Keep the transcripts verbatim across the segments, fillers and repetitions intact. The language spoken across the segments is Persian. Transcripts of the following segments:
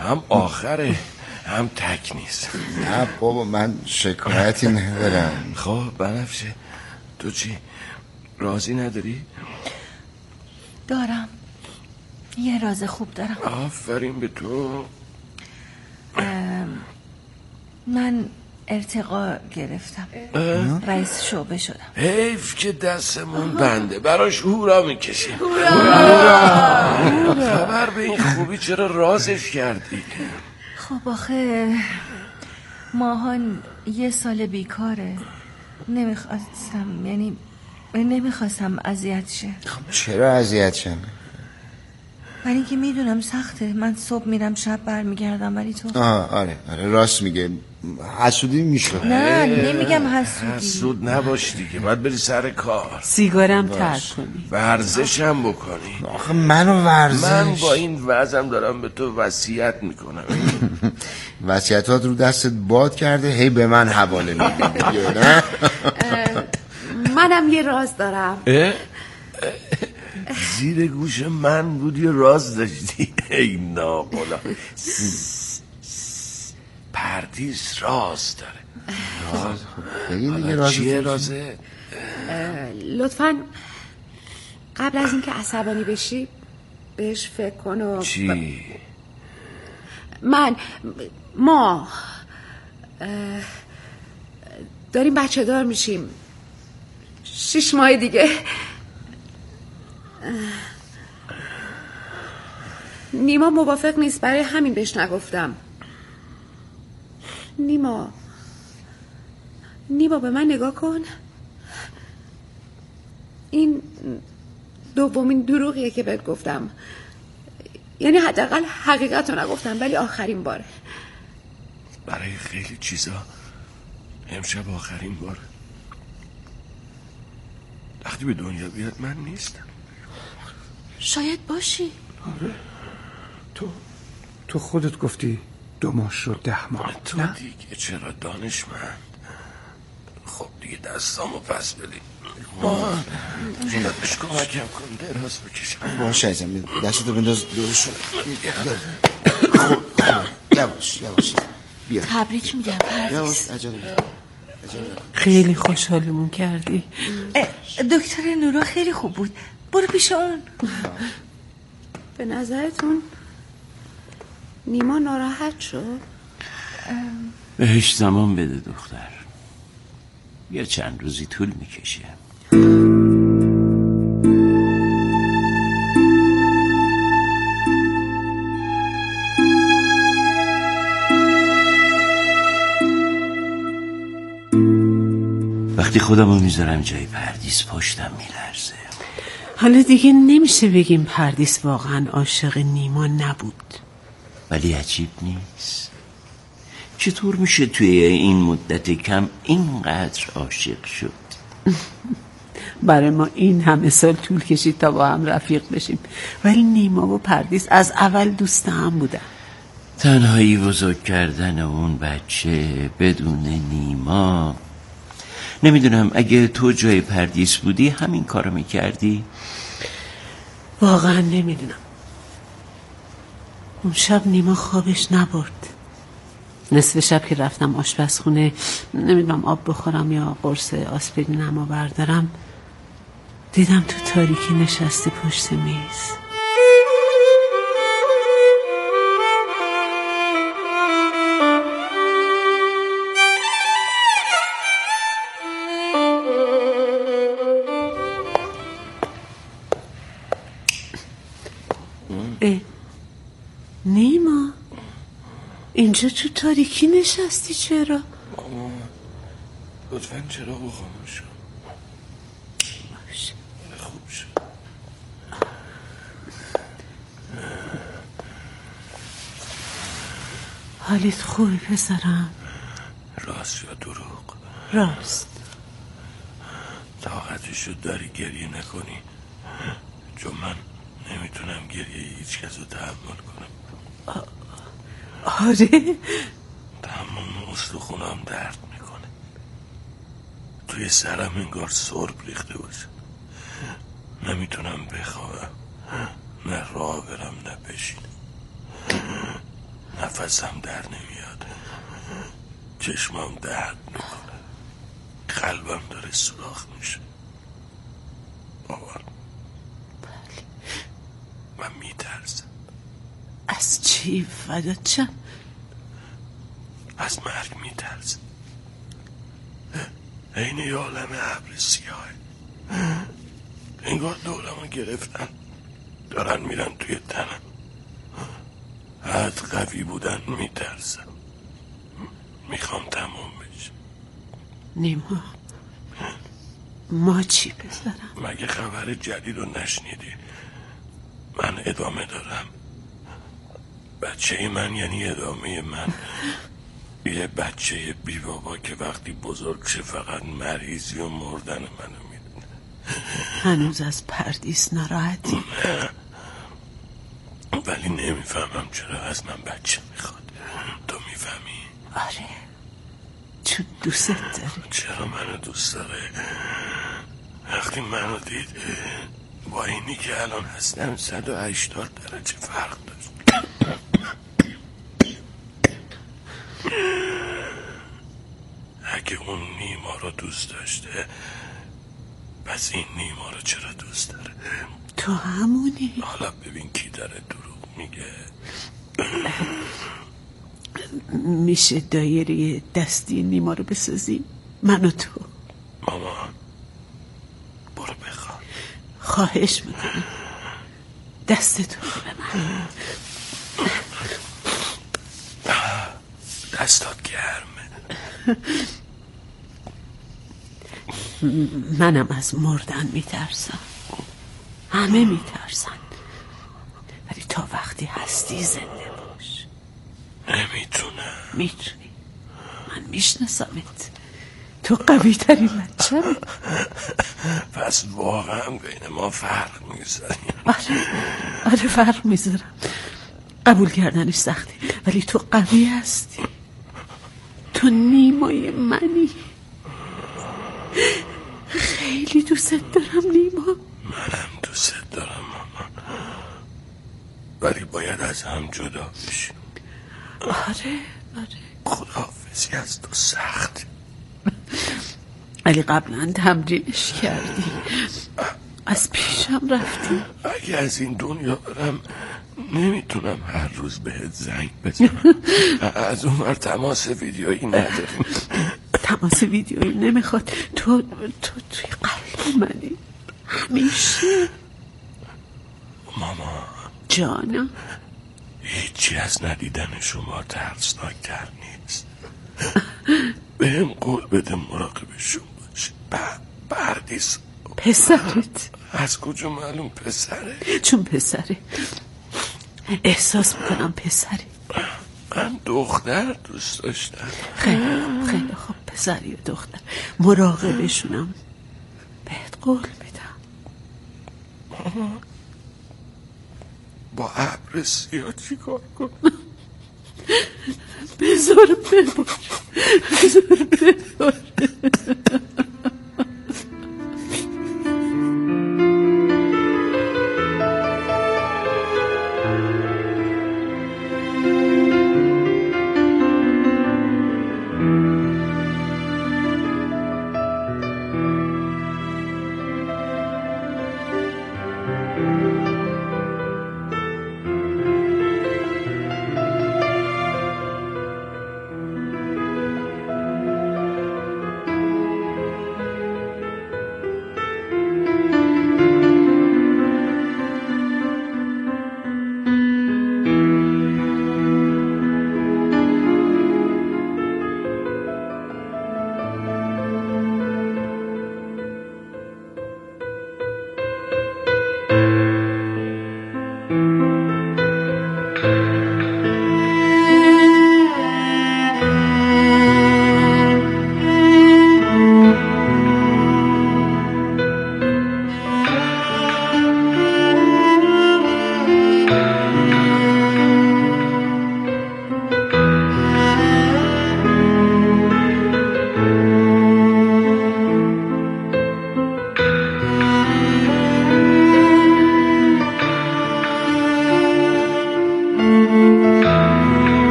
هم آخره هم تک نیست. نه بابا من شکایتی ندارم. خب بنفشه تو چی؟ رازی نداری؟ دارم، یه راز خوب دارم. آفرین به تو. من ارتقا گرفتم، رئیس شعبه شدم. حیف که دستمون بنده، براش هورا میکشیم. خبر به این خوبی چرا رازش کردی؟ خب آخه ماهان یه سال بیکاره، نمیخواستم یعنی نمیخواستم اذیت شه. خب چرا اذیت شم؟ ولی اینکه میدونم سخته، من صبح میرم شب برمیگردم. ولی تو آه آره آره راست میگه، حسودی میشه. نه نمیگم حسودی، حسود نباش دیگه، باید بری سر کار. سیگارم ترک کنی، ورزشم بکنی. آخه منو ورزش، من با این وضعم دارم به تو وصیت میکنم. وصیتات رو دستت باد کرده، هی به من حواله میدی. نه منم یه راز دارم. زیر گوش من بود یه راز داشتی. ای ناقلا، پردیس راز داره. راز بگی دیگه. راز چیه رازه؟ لطفاً قبل از اینکه عصبانی بشی بهش فکر کن و چی؟ من ما داریم بچه دار میشیم شش ماه دیگه. نیما موافق نیست، برای همین بهش نگفتم. نیما نیما به من نگاه کن، این دومین دروغیه که بهت گفتم، یعنی حداقل حقیقت رو نگفتم ولی آخرین باره. برای خیلی چیزا امشب آخرین باره. وقتی به دنیا بیاد من نیستم. شاید باشی. آره تو تو خودت گفتی دو ماه شد ده ماه. تو نه؟ دیگه چرا دانشمند؟ خب دیگه دستامو پس بدی. مان جونت بهش کمکم کن دراز بکشم. باشه عزیزم، دستتو بنداز دورشون. خب یواش یواش بیا. تبریک میگم پردیس. یواش عجله خیلی خوشحالمون کردی. دکتر نورا خیلی خوب بود، برو پیش اون. به نظرتون نیما ناراحت شد؟ بهش زمان بده دختر، یه چند روزی طول میکشه. وقتی خودمو میذارم جای پردیس پشتم میلرزه. حالا دیگه نمیشه بگیم پردیس واقعا عاشق نیما نبود. ولی عجیب نیست، چطور میشه توی این مدت کم اینقدر عاشق شد؟ برای ما این همه سال طول کشید تا با هم رفیق بشیم، ولی نیما و پردیس از اول دوست هم بودن. تنهایی بزرگ کردن اون بچه بدون نیما. نمیدونم اگه تو جای پردیس بودی همین کارو میکردی؟ واقعا نمیدونم. اون شب نیما خوابش نبرد. نصف شب که رفتم آشپزخونه نمیدونم آب بخورم یا قرص آسپرینمو بردارم، دیدم تو تاریکی نشسته پشت میز. نیما اینجا تو تاریکی نشستی چرا؟ ماما لطفاً چرا خاموش کن. باشه خوب شد. حالت خوبه پسرم؟ راست یا دروغ؟ راست. طاقتشو داری گریه نکنی؟ چون من نمیتونم گریه هیچ کس رو تحمل کنم. آره؟ تمام استخونم درد میکنه، توی سرم انگار سرب ریخته باشه. نمیتونم بخوابم، نه راه برم نه بشینم، نفسم در نمیاد، چشمام درد میکنه، قلبم داره سوراخ میشه. باور من میترسم. از چی فدات شم؟ از مرگ میترسم. این یه عالم ابر سیاه، انگار دورمو گرفتن دارن میرن توی تنم. حد قوی بودن میترسم، میخوام تموم بشه. نیما ما چی بذارم؟ مگه خبر جدید رو نشنیدی؟ من ادامه دارم. بچه من یعنی ادامه من. یه بچه بی بابا که وقتی بزرگ شه فقط مریضی و مردن منو میدونه. هنوز از پردیس ناراحتی؟ ولی نمیفهمم چرا از من بچه میخواد. تو میفهمی؟ آره، چون دوست داره. چرا منو دوست داره؟ وقتی منو دید با اینی که الان هستم صد و هشتاد درجه فرق داشت. اگه اون نیما رو دوست داشته، پس این نیما رو چرا دوست داره؟ تو همونی. حالا ببین کی داره دروغ میگه. میشه دایره دستی نیما رو بسازیم، من و تو. مامان برو بخواه. خواهش میکنم دست تو رو به من. دستات گرمه. منم از مردن میترسم، همه میترسن، ولی تا وقتی هستی زنده باش. نمیتونم. میتونی، من میشناسمت، تو قوی ترین بچه. پس واقعا بین ما فرق میذاری؟ آره آره فرق میذارم. قبول کردنش سخته ولی تو قوی هستی، تو نیمای منی. خیلی دوست دارم نیما. منم دوست دارم مامان، ولی باید از هم جدا بشیم. آره آره خداحافظی از تو سخت، ولی قبلا تمرینش کردی، از پیشم رفتی. اگه از این دنیا برم نمیتونم هر روز بهت زنگ بزنم. از اون ور تماس ویدیویی نداریم. تماس ویدیویی نمیخواد، تو تو توی قلب منی همیشه. ماما جانم، هیچی از ندیدن شما ترسناکتر نیست. بهم قول بده مراقبشون باشی. پردیس پسرت. از کجا معلوم پسره؟ چون پسره، احساس میکنم پسره. من دختر دوست داشتم. خیلی خیلی خوب، پسری و دختر مراقبشونم، بهت قول میدم. ماما با ابر سیاه چی کار کنم؟ بذار ببار، بذار ببار.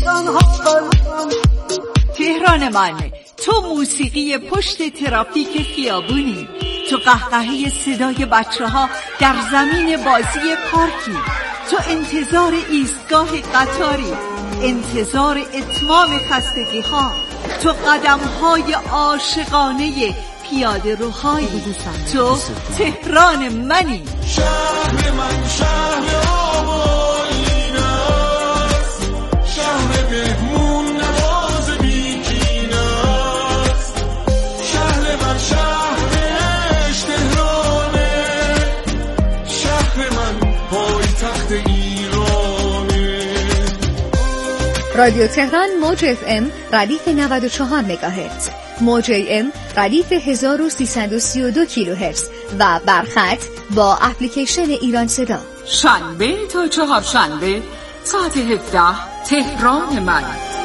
تهران من، تو موسیقی پشت ترافیک خیابونی، تو قهقهه صدای بچه ها در زمین بازی پارکی، تو انتظار ایستگاه قطاری، انتظار اتمام خستگی ها، تو قدم های عاشقانه پیاده روهای، تو تهران منی. شهر من شهر آبایین است، شهر مهمون نواز بیکین است، شهر من شهرش تهرانه، شهر من پایتخت ایرانه. رادیو تهران موج اف ام ردیف نود و چهار مگاهرتز، موج ام ردیف هزار و سیصد و سی و دو کیلوهرتز و برخط با اپلیکیشن ایران صدا. شنبه تا چهارشنبه ساعت هفده تهران من.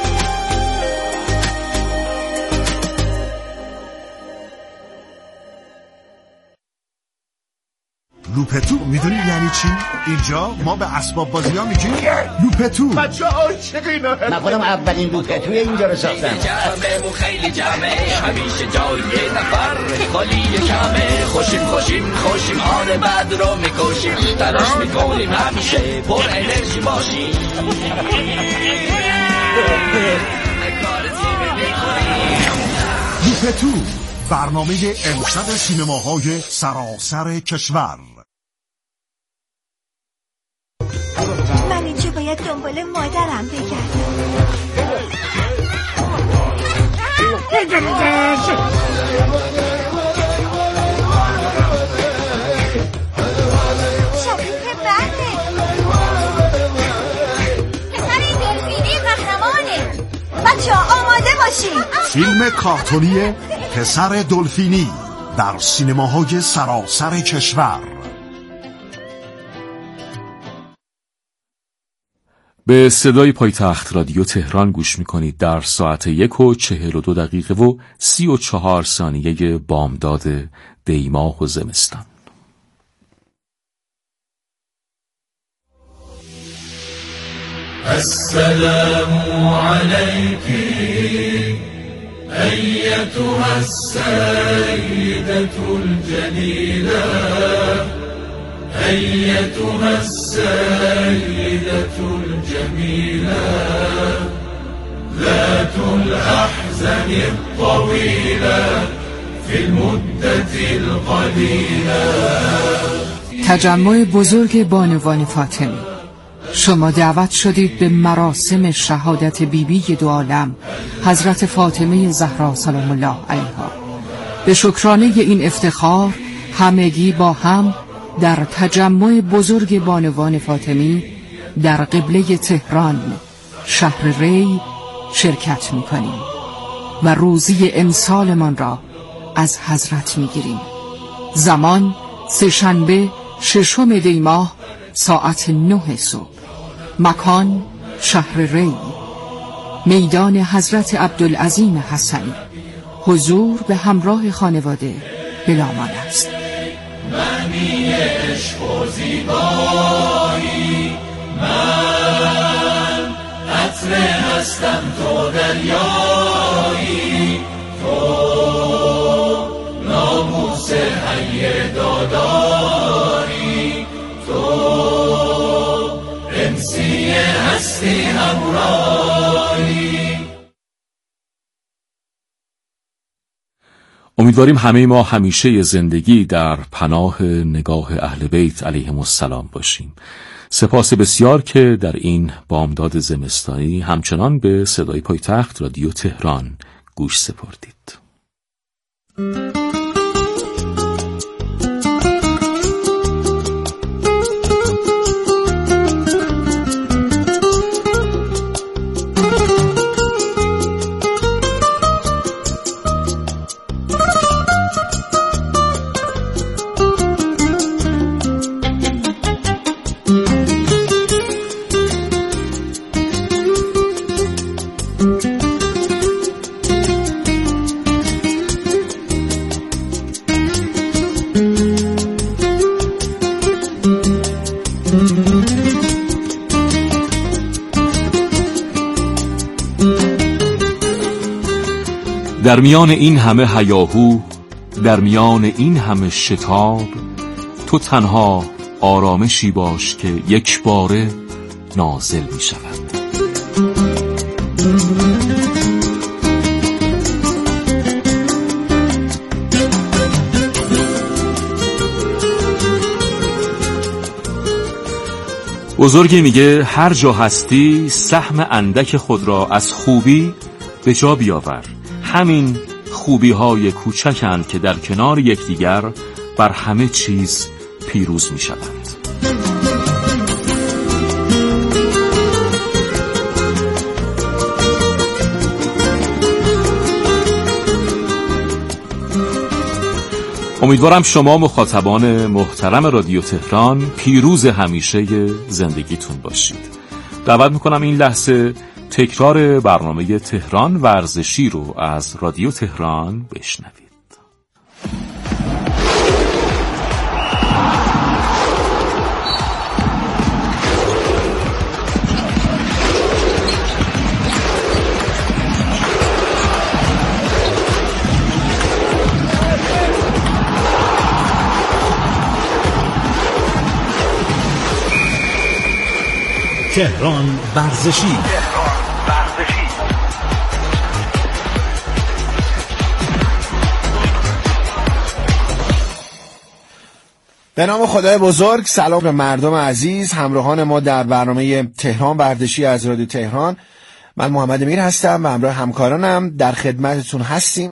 لوپتو میدونی یعنی چی؟ اینجا ما به اسباب بازی ها میگیم لوپتو. بچه عاشقینه. من خودم اولین لوپتوی اینجا رو ساختم. جمعه خیلی جمعه، همیشه جای نفر خالی کمه، خوشیم خوشیم خوشیم آن بعد رو میکشیم، تلاش میکنیم همیشه پر انرژی باشیم. لوپتو، برنامه امشب سینماهای سراسر کشور. من اینجا باید دنبال مادرم بگردم. شبیه بله. پسر این دلفینی قهرمانه. بچه ها آماده باشین. فیلم کارتونی پسر دلفینی در سینماهای سراسر کشور. به صدای پایتخت رادیو تهران گوش میکنید. در ساعت یک و چهل و دو دقیقه و سی و چهار ثانیه بامداد دیماه و زمستان. السلام علیکی ایتها السیدة الجلیلة، ایتها السیدة الجمیلة، ذات الأحزان الطويلة في المدة القليلة. تجمع بزرگ بانوان فاطمی، شما دعوت شدید به مراسم شهادت بیبی دو عالم حضرت فاطمه زهرا سلام الله علیها. به شکرانه این افتخار همگی با هم در تجمع بزرگ بانوان فاطمی در قبله تهران شهر ری شرکت می‌کنیم و روزی امسالمان را از حضرت می‌گیریم. زمان سه‌شنبه ششم دی ماه ساعت نه صبح. مکان شهر ری، میدان حضرت عبدالعظیم حسنی. حضور به همراه خانواده بلامان است. معنی عشق و زیبایی، من عطر هستم تو دریایی، تو ناموس حی داداری، تو انسی هستی همراهی. امیدواریم همه ما همیشه زندگی در پناه نگاه اهل بیت علیهم السلام باشیم. سپاس بسیار که در این بامداد زمستانی همچنان به صدای پایتخت رادیو تهران گوش سپردید. در میان این همه هیاهو، در میان این همه شتاب، تو تنها آرامشی باش که یک باره نازل می شود. بزرگی میگه هر جا هستی سهم اندک خود را از خوبی به جا بیاور. همین خوبی های کوچکند که در کنار یکدیگر بر همه چیز پیروز می شوند. امیدوارم شما مخاطبان محترم رادیو تهران پیروز همیشه زندگیتون باشید. دعوت میکنم این لحظه تکرار برنامه تهران ورزشی رو از رادیو تهران بشنوید. تهران ورزشی. به نام خدای بزرگ، سلام به مردم عزیز همراهان ما در برنامه تهران ورزشی از رادیو تهران. من محمد امیر هستم و همراه همکارانم در خدمتتون هستیم.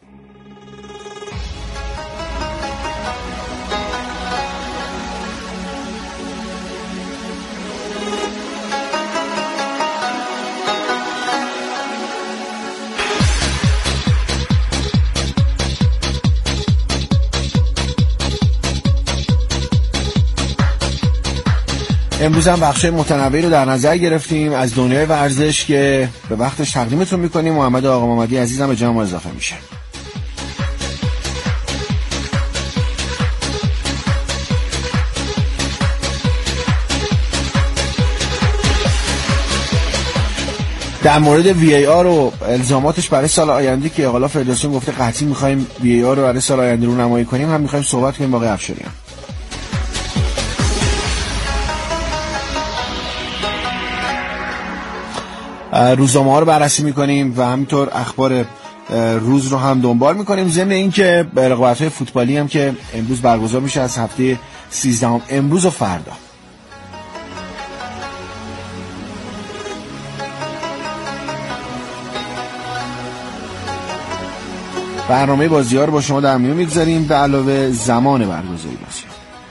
امروز هم بخشای متنوعی رو در نظر گرفتیم از دنیای ورزش که به وقتش تقدیمتون میکنیم. محمد آقا محمدی عزیزم به جمع اضافه میشه. در مورد وی ای آر و الزاماتش برای سال آینده که حالا فدراسیون گفته قطعی میخوایم وی ای آر رو برای سال آینده رونمایی کنیم هم میخوایم صحبت کنیم با آقای افشاریان. روزنامه ها رو بررسی میکنیم و همینطور اخبار روز رو هم دنبال میکنیم. ضمن اینکه رقابت‌های فوتبالی هم که امروز برگزار میشه از هفته سیزدهم امروز و فردا. برنامه بازی‌ها رو با شما در میون میگذاریم به علاوه زمان برگزاری بازی‌ها.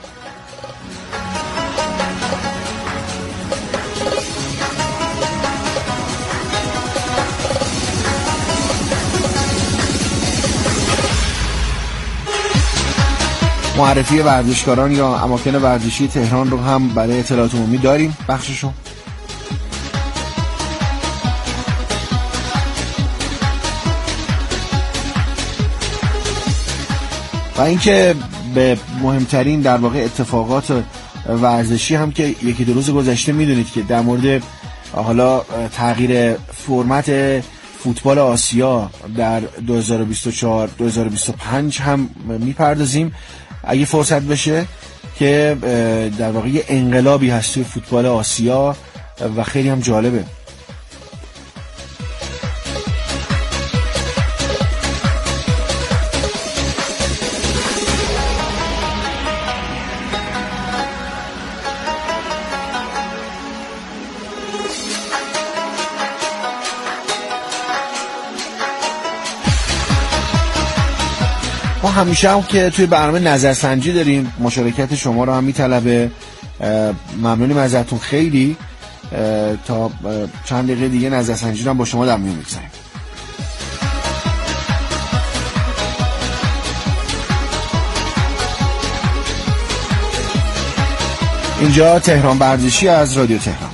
معرفی ورزشکاران یا اماکن ورزشی تهران رو هم برای اطلاعات عمومی داریم بخششو. و اینکه به مهمترین در واقع اتفاقات ورزشی هم که یکی دو روز گذشته میدونید که در مورد حالا تغییر فرمت فوتبال آسیا در دو هزار و بیست و چهار دو هزار و بیست و پنج هم میپردازیم اگه فرصت بشه که در واقع یه انقلابی هست توی فوتبال آسیا و خیلی هم جالبه. ما همیشه هم که توی برنامه نظرسنجی داریم، مشارکت شما رو هم میطلبه. ممنونیم ازتون خیلی. تا چند دقیقه دیگه نظرسنجی رو هم با شما در میون میگذاریم. اینجا تهران ورزشی از رادیو تهران.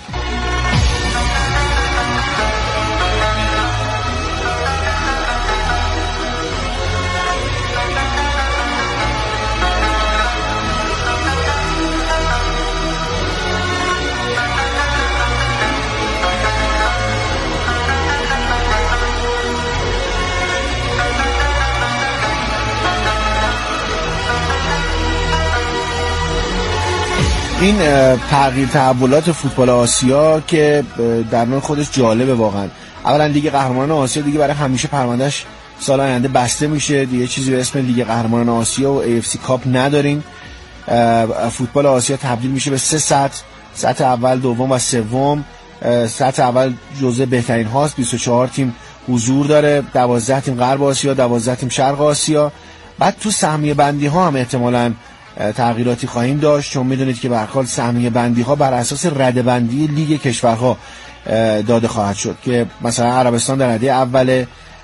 این تغییر تحولات فوتبال آسیا که در نوع خودش جالبه واقعا. اولا لیگ قهرمانان آسیا دیگه برای همیشه پروندهش سال آینده بسته میشه دیگه، چیزی به اسم لیگ قهرمانان آسیا و ای اف سی کاپ نداریم. فوتبال آسیا تبدیل میشه به سه سطح، سطح اول، دوم و سوم. سطح اول جزء بهترین هاست، بیست و چهار تیم حضور داره، دوازده تیم غرب آسیا، دوازده تیم شرق آسیا. بعد تو سهمیه بندی ها هم احتمالاً تغییراتی خواهیم داشت، چون میدونید که به هر حال سهمیه بندی ها بر اساس رده بندی لیگ کشورها داده خواهد شد که مثلا عربستان در رده اول،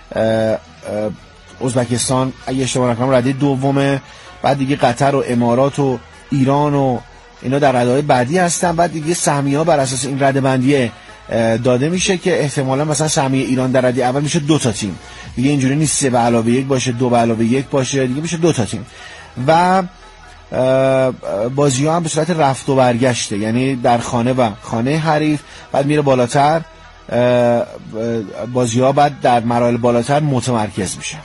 ازبکستان اگه اشتباه نکنم رده دومه، بعد دیگه قطر و امارات و ایران و اینا در رده‌های بعدی هستن. بعد دیگه سهمیه ها بر اساس این رده بندی داده میشه که احتمالاً مثلا سهمیه ایران در رده اول میشه دو تا تیم، دیگه اینجوری نیست سه به علاوه یک باشه، دو به علاوه یک باشه، دیگه میشه دو تا تیم. و بازی ها هم به صورت رفت و برگشته، یعنی در خانه و خانه حریف، بعد میره بالاتر، بازی ها بعد در مراحل بالاتر متمرکز میشه.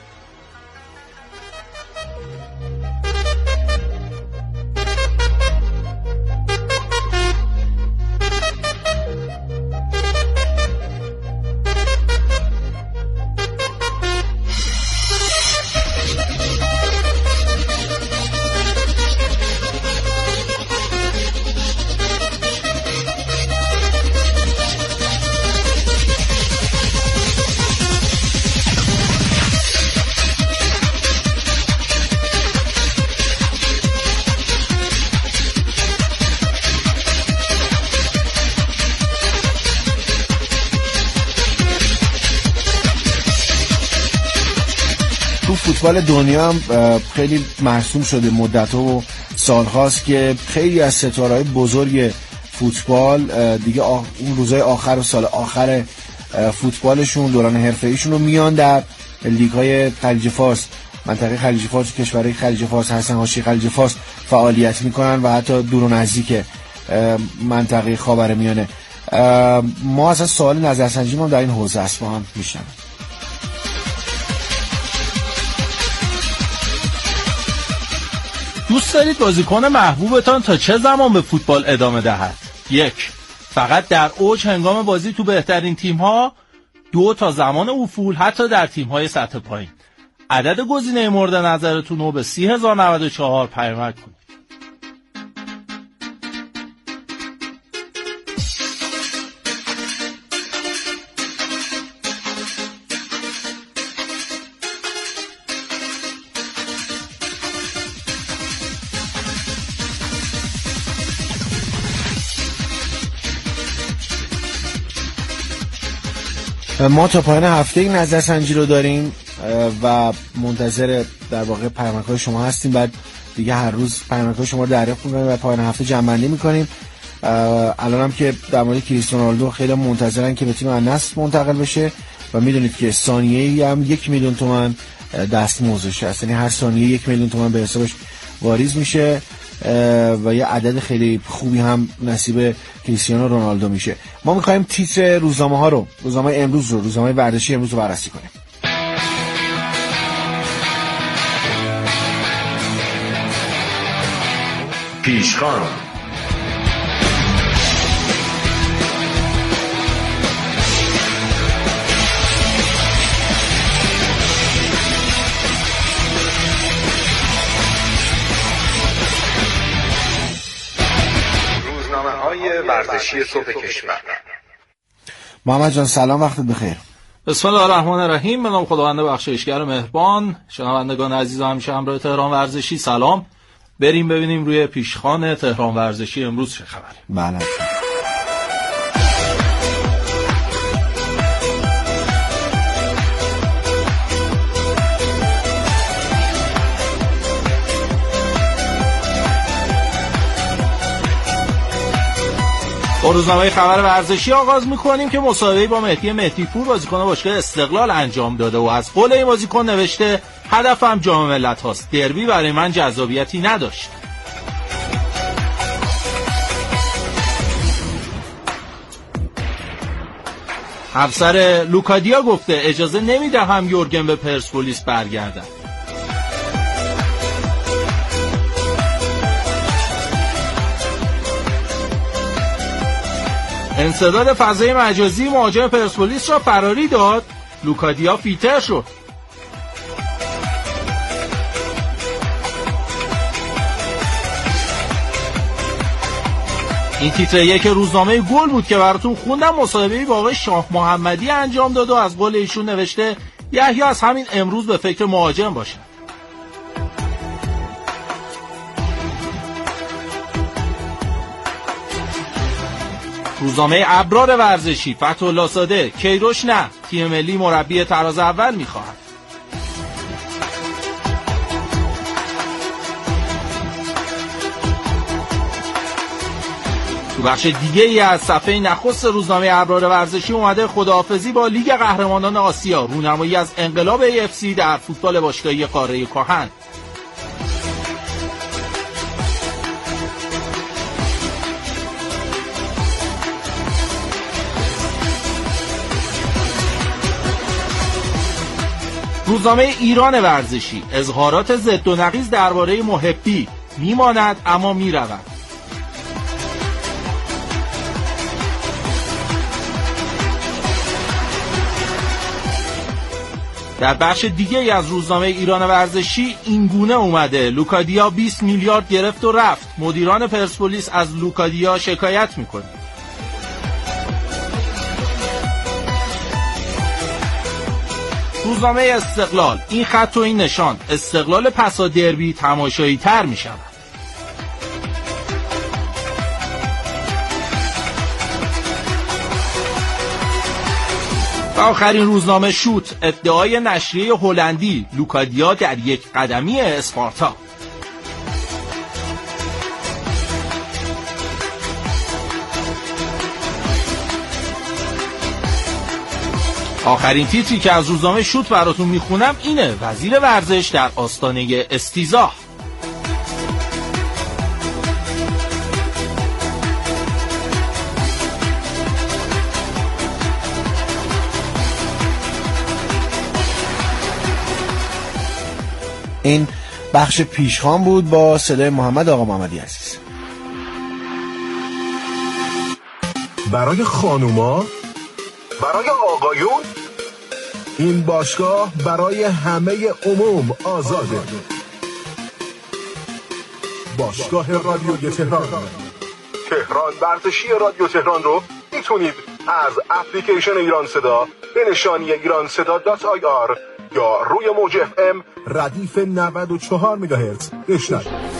فوتبال دنیا هم خیلی مرسوم شده مدت و سال هاست که خیلی از ستاره‌های بزرگ فوتبال دیگه آخ... اون روزهای آخر و سال آخر فوتبالشون، دوران حرفه‌ایشون رو میان در لیگ‌های خلیج فارس، منطقه خلیج فارس، کشورهای خلیج فارس هستن، حاشیه خلیج فارس فعالیت میکنن و حتی دور و نزدیک منطقه خاورمیانه. ما اصلا سوال نظرسنجی ما در این حوزه است، با هم میشنم. دوست دارید بازیکن محبوبتان تا چه زمان به فوتبال ادامه دهد؟ یک، فقط در اوج هنگام بازی تو بهترین تیم‌ها. دو، تا زمان افول حتی در تیم‌های سطح پایین. عدد گزینه مورد نظرتون رو به سی هزار و نود و چهار پیامک کنید. ما تا پایان هفته این نظرسنجی رو داریم و منتظر در واقع پیامک‌های شما هستیم. بعد دیگه هر روز پیامک‌های شما رو دریافت می‌کنیم و پایان هفته جمع‌بندی می‌کنیم. الان هم که در مورد کریستیانو رونالدو خیلی منتظرن که به تیم النصر منتقل بشه و میدونید که ثانیه‌ای هم یک میلیون تومان دستمزدش هست، یعنی هر ثانیه یک میلیون تومان به حسابش واریز میشه و یه عدد خیلی خوبی هم نصیب کریستیانو رونالدو میشه. ما میخوایم تیتر روزنامه ها رو، روزنامه امروز رو، روزنامه ورزشی امروز رو بررسی کنیم. پیشخوان. ورزشی صبح کشور. محمد جان سلام، وقتت بخیر. بسم الله الرحمن الرحیم. به نام خداوند بخشایشگر و مهربان. شنوندگان عزیز همیشه همراه تهران ورزشی، سلام. بریم ببینیم روی پیشخوان تهران ورزشی امروز چه خبره. بله. با روزنامه خبر ورزشی آغاز می‌کنیم که مسابقه‌ای با مهدی مهدی‌پور بازیکن باشگاه استقلال انجام داده و از قول این بازیکن نوشته هدفم جام ملت هاست، دربی برای من جذابیتی نداشت. افسر لوکادیا گفته اجازه نمیدهم یورگن به پرسپولیس برگردد. انسداد فضای مجازی مهاجم پرسپولیس را فراری داد. لوکادیا فیلتر شد. این تیتر یک روزنامه گل بود که براتون خوندم. مصاحبه‌ای با آقای شاه محمدی انجام داد و از قول ایشون نوشته یحیی از همین امروز به فکر مهاجم باشه. روزنامه ابرار ورزشی فتح‌الله ساده کیروش نه، تیم ملی مربی تراز اول میخواهد. تو بخش دیگه ای از صفحه نخست روزنامه ابرار ورزشی اومده خداحافظی با لیگ قهرمانان آسیا، رونمایی از انقلاب ای اف سی در فوتبال باشگاهی قاره کهن. روزنامه ایران ورزشی اظهارات ضد و نقیض درباره محبی میماند اما میرود. در بخش دیگه ای از روزنامه ایران ورزشی این گونه اومده لوکادیا بیست میلیارد گرفت و رفت، مدیران پرسپولیس از لوکادیا شکایت میکنه. روزنامه استقلال این خط و این نشان، استقلال پسا دربی تماشایی تر می شود. و آخرین روزنامه شوت ادعای نشریه هلندی لوکادیا در یک قدمی اسپارتا. آخرین تیتری که از روزنامه شوت براتون میخونم اینه: وزیر ورزش در آستانه استیزاح. این بخش پیشخوان بود با صدای محمد آقا محمدی عزیز. برای خانوما، برای آقایون، این باشگاه برای همه عموم آزاده. باشگاه رادیوی تهران. تهران ورزشی رادیو تهران رو میتونید از اپلیکیشن ایران صدا به نشانی ایران صدا دات آی آر یا روی موج اف ام ردیف نود و چهار مگاهرتز بشنوید.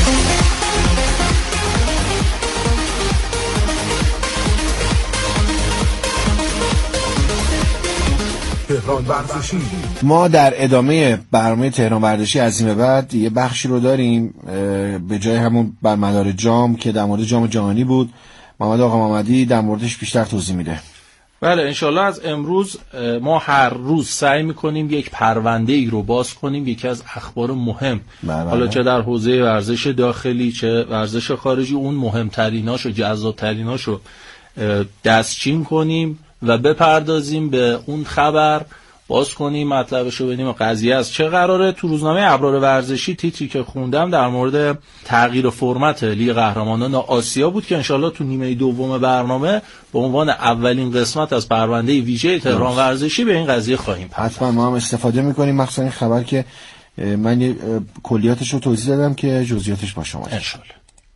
تهران ورزشی. ما در ادامه برنامه تهران ورزشی از این به بعد یه بخشی رو داریم به جای همون بر مدار جام که در مورد جام جهانی بود. محمد آقا محمدی در موردش بیشتر توضیح میده. بله انشالله از امروز ما هر روز سعی میکنیم یک پرونده ای رو باز کنیم، یکی از اخبار مهم بله بله. حالا چه در حوزه ورزش داخلی چه ورزش خارجی، اون مهمتریناشو جذابتریناشو دستچین کنیم و بپردازیم به اون خبر، باز کنیم مطلبشو ببینیم قضیه از چه قراره. تو روزنامه ابرار ورزشی تیتری که خوندم در مورد تغییر فرمت لیگ قهرمانان آسیا بود که انشالله تو نیمه دوم برنامه به عنوان اولین قسمت از پرونده ویژه تهران ورزشی به این قضیه خواهیم پرداخت. حتما ما هم استفاده میکنیم، مخصوصا این خبر که من کلیاتش رو توضیح دادم که جزئیاتش با شما انشالله.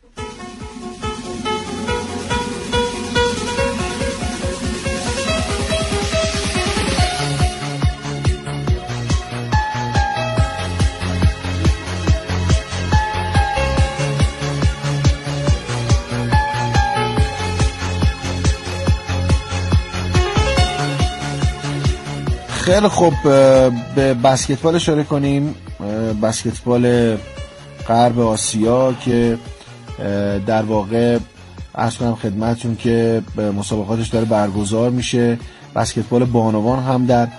خیلی خوب، به بسکتبال اشاره کنیم. بسکتبال غرب آسیا که در واقع عرض کنم خدمتتون که مسابقاتش داره برگزار میشه. بسکتبال بانوان هم در